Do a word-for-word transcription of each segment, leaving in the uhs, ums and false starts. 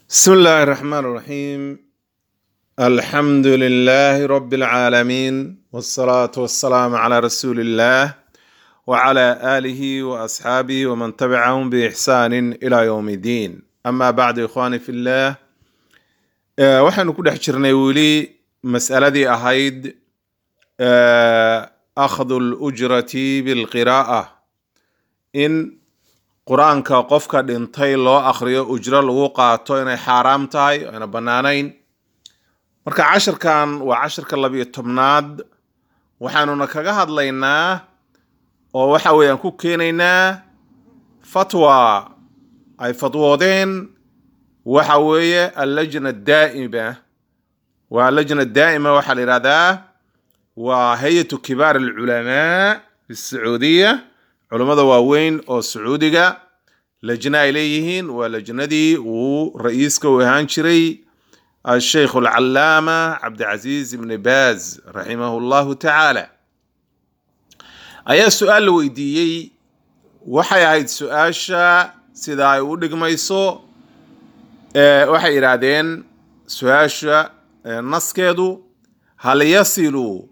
بسم الله الرحمن الرحيم. الحمد لله رب العالمين، والصلاة والسلام على رسول الله وعلى آله وأصحابه ومن تبعهم بإحسان إلى يوم الدين. أما بعد، إخواني في الله، آه، waxaanu ku dhex jirnay weli mas'aladii ahayd آه، أخذ الأجرة بالقراءة، in qur-aanka qofka dhintay loo akhriyo ujro lagu qaato inay xaaraam tahay oo ayna bannaanayn. marka cashirkan waa cashirka labiyo tobnaad, waxaanuna kaga hadlaynaa oo waxa weeyaan ku keenaynaa fatwa ay fatwoodeen waxa weeye allajna daa'ima. waa allajna daa'ima waxaa la yidhahdaa waa hayatu kibaar alculamaa fi sacuudiya, culamada waaweyn oo sacuudiga lajna ay leeyihiin. waa lajnadii uu ra-iiska u ahaan jiray الشيخ العلامة عبد العزيز بن باز رحمه الله تعالى. ayaa su-aal la weydiiyey, waxay ahayd su-aasha sida ay u dhigmayso. waxay yidhaahdeen su-aasha naskeedu hal yasilu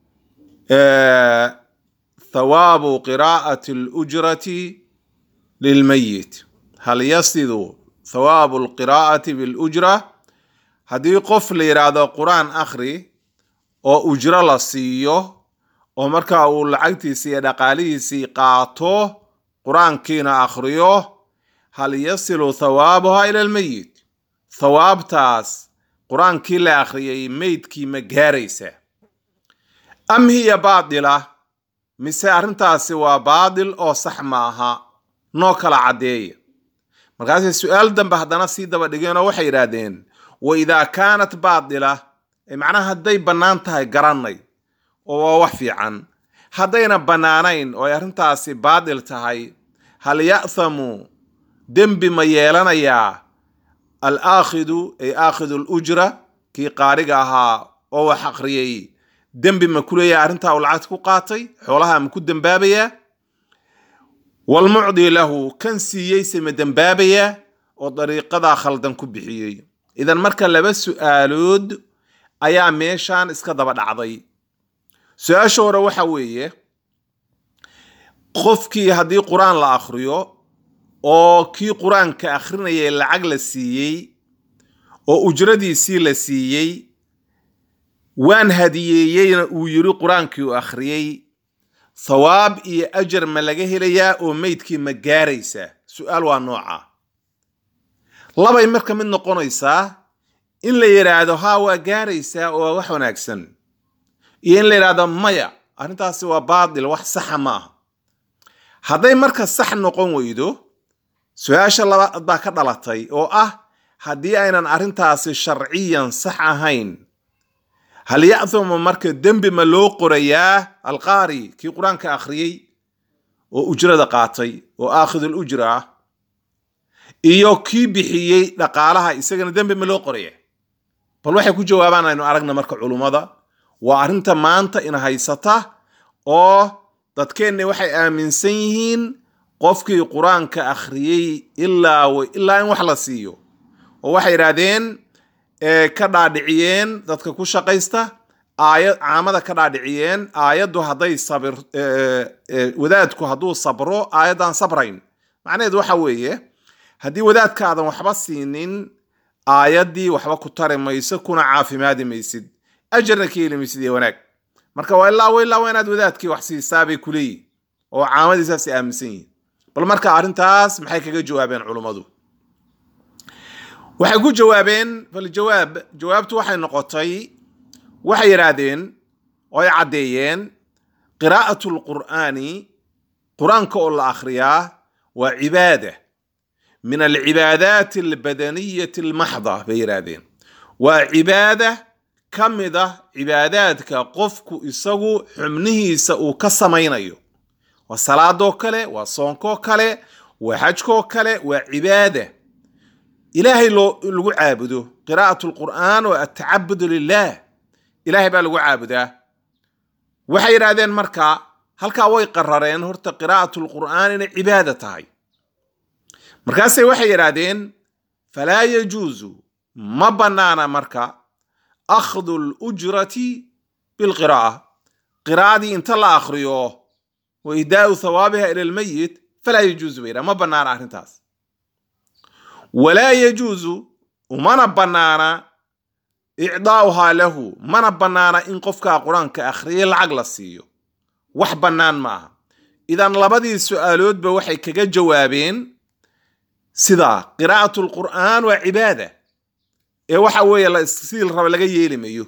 ثواب قراءة الأجرة للميت هل يصل ثواب القراءة بالأجرة؟ haddii qof la yidhaahdo qur-aan akhri oo ujro la siiyo oo markaa uu lacagtiisii iyo dhaqaalihiisii qaato qur-aankiina akhriyo, hal yasilu thawaabuha ila almeyit, thawaabtaas qur-aankii la akhriyay meydkii ma gaaraysa? am hiya baadila, mise arrintaasi waa baadil oo sax maaha? noo kala caddeeya. markaasay su-aal dambe haddana sii daba dhigeen oo waxay yidhaahdeen waidaa kaanat baadila, macnaha hadday bannaan tahay garanay oo waa wax fiican. haddayna bannaanayn oo ay arrintaasi baadil tahay, hal ya'thamu, dembi ma yeelanayaa alaakhidu ay aakhidu lujra, kii qaariga ahaa oo wax akhriyey, dembi ma ku leeyahay arrintaa uu lacagta ku qaatay? xoolaha ma ku dembaabayaa? walmucdi lahu, kan siiyeyse ma dembaabayaa oo dariiqadaa khaldan ku bixiyey? idan marka laba su-aalood ayaa meeshaan iska daba dhacday. su-aasha hore waxa weeye, qofkii haddii qur-aan la akhriyo oo kii qur-aanka akhrinayay lacag la siiyey oo ujradiisii la siiyey, waan hadiyeeyeyna uu yiri qur-aankii uu akhriyey, thawaab iyo ajar ma laga helayaa oo meydkii ma gaaraysaa? su-aal waa nooca. labay marka mid noqonaysaa in la yidhaahdo haa waa gaaraysaa oo wax wanaagsan, iyo in la yidhaahdo maya, arrintaasi waa baadil, wax saxa ma aha. hadday marka sax noqon weydo, su-aasha labaad baa ka dhalatay oo ah, haddii aynan arrintaasi sharciyan sax ahayn, hal ya'thuma, marka dembi ma loo qorayaa alqaari, kii qur-aanka akhriyey oo ujrada qaatay oo aakhidul ujra ah, iyo kii bixiyey dhaqaalaha, isagana dembi ma loo qoraya? bal waxay ku jawaabaan aynu aragna marka culummada. waa arrinta maanta in haysata oo dadkeenni waxay aaminsan yihiin qofkii qur-aanka akhriyey ilaa ilaa in wax la siiyo, oo waxay yidhaahdeen ka dhaadhiciyeen dadka ku shaqaysta aayad caamada ka dhaadhiciyeen aayaddu hadday sabir wadaadku hadduu sabro aayaddan sabrayn. macnaheedu waxa weeye, haddii wadaadkaadan waxba siinin, aayaddii waxba ku tari mayso, kuna caafimaadi maysid, ajarna ka heli maysid iyo wanaag. marka waa ilaa wa ilaa waa inaad wadaadkii wax siisaa bay ku leeyihin, oo caamadiisaasay aaminsan yihin. bal marka arrintaas maxay kaga jawaabeen culummadu? waxay ku jawaabeen, faljawaab jawaabtu waxay noqotay, waxay yidhaahdeen oo ay caddeeyeen, qiraa'atu lqur'aani, qur-aanka oo la akhriyaa waa cibaada min alcibaadaati albadaniyati almaxda bay yidhaahdeen. waa cibaada ka mid ah cibaadaadka qofku isagu xubnihiisa uu ka samaynayo. waa salaadoo kale, waa soonkoo kale, waa xajkoo kale, waa cibaada ilaahay loo lagu caabudo. qiraa'atu lqur'aan waa atacabudu lilah, ilaahay baa lagu caabudaa. waxay yidhaahdeen marka halkaa way qarareen horta qiraa'atu lqur'aan inay cibaada tahay. markaasay waxay yidhaahdeen falaa yajuusu ma bannaana marka akhdu alujrati bilqiraa'a qiraa'adii inta la akhriyo wa ihdaa'u thawaabiha ila almayit falaa yajuusu bayra ma bannaana arrintaas walaa yajuusu umana bannaana icdaa'uhaa lahu mana bannaana in qofkaa qur-aanka akhriyay lacag la siiyo wax bannaan maaha idan labadii su'aaloodba waxay kaga jawaabeen sidaa qiraa'atu alqur'aan waa cibaada ee waxa weeye sidii raba laga yeeli mayo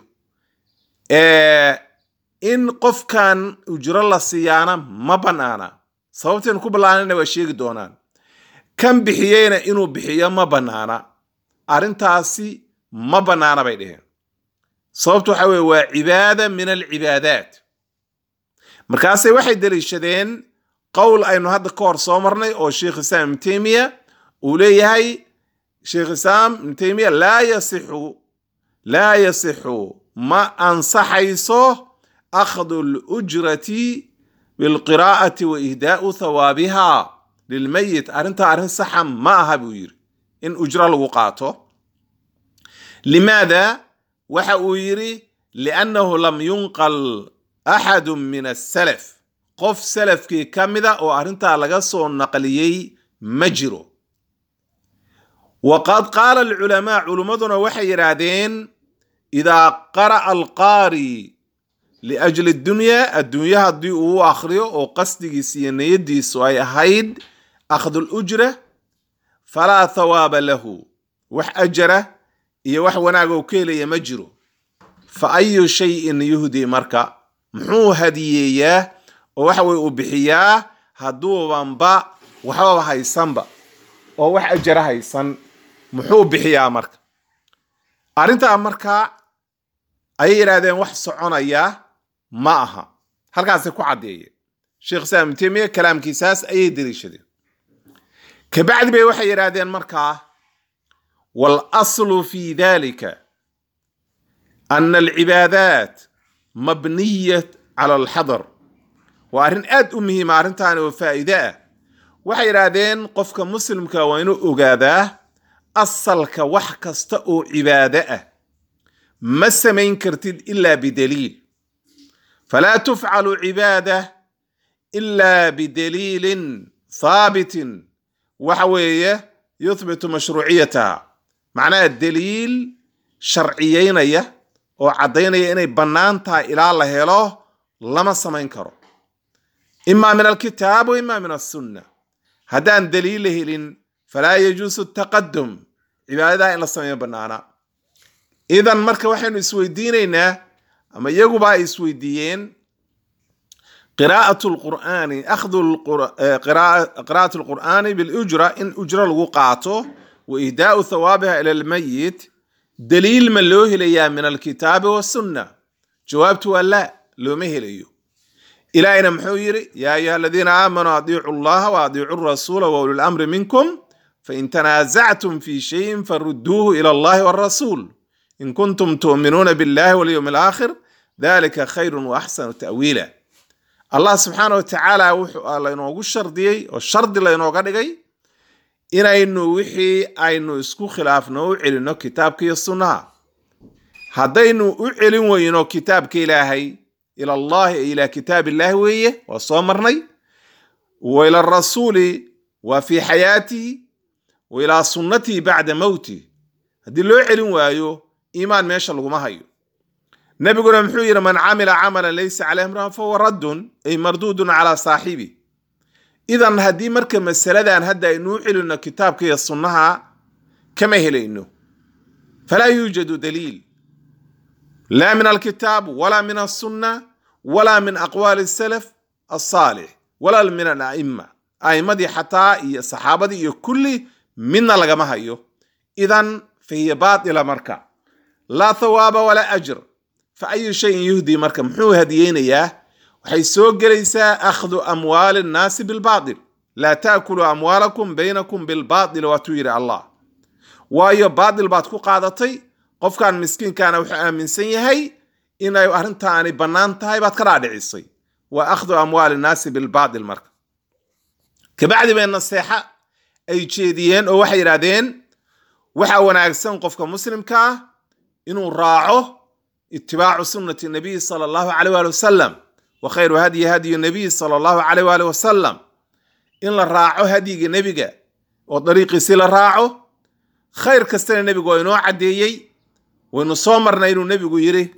in qofkan ujro la siiyaana ma bannaana sababteen ku ballaanana waa sheegi doonaan kan bixiyeyna inuu bixiyo ma bannaana arrintaasi ma bannaana bay dheheen sababtu waxa weeye waa cibaada min alcibaadaat markaasay waxay daliishadeen qowl aynu hadda ka hor soo marnay oo sheekh islaam ibn taymiya uu leeyahay sheekh islaam ibn taymiya laa yasixu laa yasixu ma ansaxayso akhdu alujrati bilqiraa'ati wa ihdaa'u thawaabiha lilmayit arrintaa arrin saxa ma aha buu yidhi in ujro lagu qaato limaada waxa uu yidhi liannahu lam yunqal axadu min asalaf qof salafkii ka mida oo arrintaa laga soo naqliyey ma jiro waqad qaala alculamaa culummaduna waxay yidhaahdeen idaa qara'a alqaari liajli addunya adduunya haddii uu akhriyo oo qasdigiis iyo niyadiisu ay ahayd akhdu lujra falaa thawaaba lahu wax ajara iyo wax wanaag oo ka helaya ma jiro fa ayu shayin yuhdii marka muxuu hadiyeeyaa oo waxa weye uu bixiyaa hadduubanba waxbaba haysanba oo wax ajara haysan muxuu bixiyaa marka arrintaa marka ayay yidhaahdeen wax soconaya ma aha halkaasay ku caddeeyeen sheekh islaam ibn taymiya kalaamkiisaas ayay daliishadeen kabacdi bay waxay yidhaahdeen markaa والاصل في ذلك ان العبادات مبنيه على الحضر وارن اد امه ما arrintan oo faa'iido waxay yiraahdeen qofka muslimka waa inuu ogaadaa asalka wax kasta oo cibaado ah ma samayn kartid illa bidaliil fala tuf'alu ibada illa bidaliil thabit waxa weeye yuthbitu mashruuciyataha معناه الدليل شرعيينية oo cadaynaya inay banaan tahay ilaa la helo lama samayn karo imma min alkitab wa imma min as-sunnah hadan daliil helin fala yajuzu at-taqaddum ibada in la sameeyo banaana idan marka waxaynu isweydiinaynaa ama iyagu baa isweydiiyeen qiraa'atu al-qur'ani akhdhu qiraa'atu al-qur'ani bil ujra in ujra lagu qaato وإهداء ثوابها إلى الميت دليل من لوه ليا من الكتاب والسنة جوابته لا لو مهليو إلى أين محويري يا أيها الذين آمنوا أطيعوا الله وأطيعوا الرسول وأولي الأمر منكم فإن تنازعتم في شيء فردوه إلى الله والرسول إن كنتم تؤمنون بالله واليوم الآخر ذلك خير وأحسن تأويلا الله سبحانه وتعالى الله ينوغو الشردي والشرد الله ينوغو دغاي inaynu wixii aynu isku khilaafno u celino kitaabka iyo sunnaha haddaynu u celin weyno kitaabka ilaahay ila allah ila kitaab ilaahi weeye waa soo marnay wa ila rasuuli wa fi hayatihi wa ila sunnati ba'da mawti haddii loo celin waayo iimaan meesha laguma hayo nabiguna muxuu yiri man amila amalan laysa alayhi amrun fa huwa raddun ay mardudun ala saahibi idan haddii marka masaladan hadda aynu celino kitaabka iyo sunnaha kama helayno fala yujadu dalil la min alkitab wala min as-sunnah wala min aqwali as-salaf as-salih wala min al-a'imma a'immadii hataa iyo saxaabadii iyo kulli minna lagama hayo idan fihi baatila marka la thawaba wala ajr fa ayu shay'in yuhdi marka muxuu hadiyeenayaa waxay soo gelaysaa akhdu amwaal an-nas bil baatil la taakulu amwaalakum baynakum bil baatil wa tuyira Allah waayo baatil baad ku qaadatay qofkan miskiinkaana wuxuu aaminsan yahay inay arrintaani banaan tahay baad ka raadhicisay wa akhdu amwaal an-nas bil baatil marka kabacdi bay nasiixa ay jeediyeen oo waxay yiraahdeen waxa wanaagsan qofka muslimka inuu raaco ittibaacu sunnati nabiy sallallahu alayhi wa sallam wa khayru hadi hadi nabiy sallallahu alayhi wa sallam in la raaco hadiga nabiga oo dariiqiisa la raaco khayr kasta nabigu inoo cadeeyay waynu soo marnay inuu nabigu yiri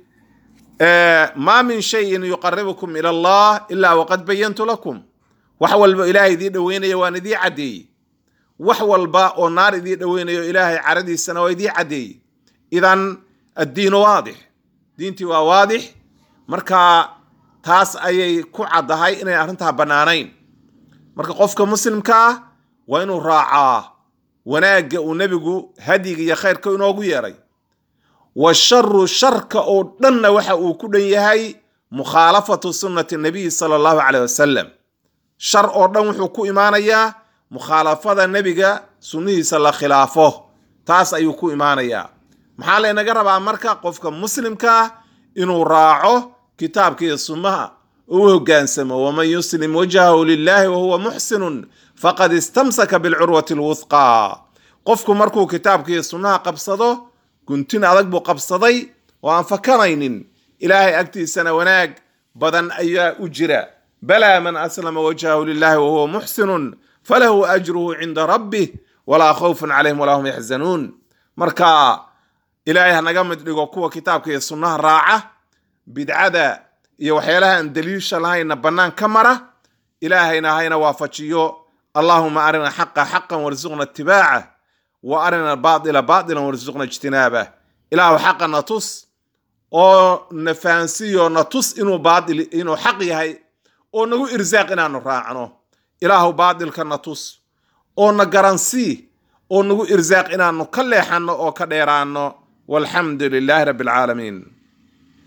ma min shay'in yuqarribukum ila Allah illa waqad bayantu lakum wax walba ilaahay idii dhaweynaya waan idii cadeeyay wax walba oo naar idii dhaweynayo ilaahay caradiisana waa idii cadeeyay idan ad-diin waadix diintii waa waadix marka taas ayay ku cadahay inay arinta banaanayn marka qofka muslimka waa inuu raacaa wanaaga uu nabigu hadiga iyo khayrka inoogu yeeray wa sharru sharka oo dhanna waxa uu ku dhan yahay mukhalafatu sunnati nabiy sallallahu alayhi wasallam shar oo dhan wuxuu ku imaanayaa mukhalafada nabiga sunnihiisa la khilaafo taas ayuu ku imaanayaa maxaa la inaga rabaa marka qofka muslimka inuu raaco kitaabka iyo sunnaha oo hoggaansamo waman yuslim wajhahu lillahi wa huwa muhsinun faqad istamsaka bil urwati alwuthqa qofku markuu kitaabka iyo sunnaha qabsado guntin adag buu qabsaday oo aan fakaraynin ilaahay agtiisana wanaag badan ayaa u jira bala man aslama wajhahu lillahi wa huwa muhsinun falahu ajruhu inda rabbih wala khawfun alayhim wala hum yahzanun marka ilaahay hanaga mid dhigo kuwa kitaabka iyo sunnaha raaca bidcada iyo waxyaalaha aan daliisha lahayna banaan ka mara ilaahayna hayna waafajiyo allahumma arina haqqa haqqan warzuqna ittibaa'a wa arina baatila baatilan warzuqna ijtinaaba ilaahu haqqan natus oo nafaansiyo natus inuu baatil inuu xaq yahay oo nagu irsaaq inaanu raacno ilaahu baatilka natus oo na garansi oo nagu irsaaq inaanu ka leexano oo ka dheeraano walhamdulillahi rabbil alamin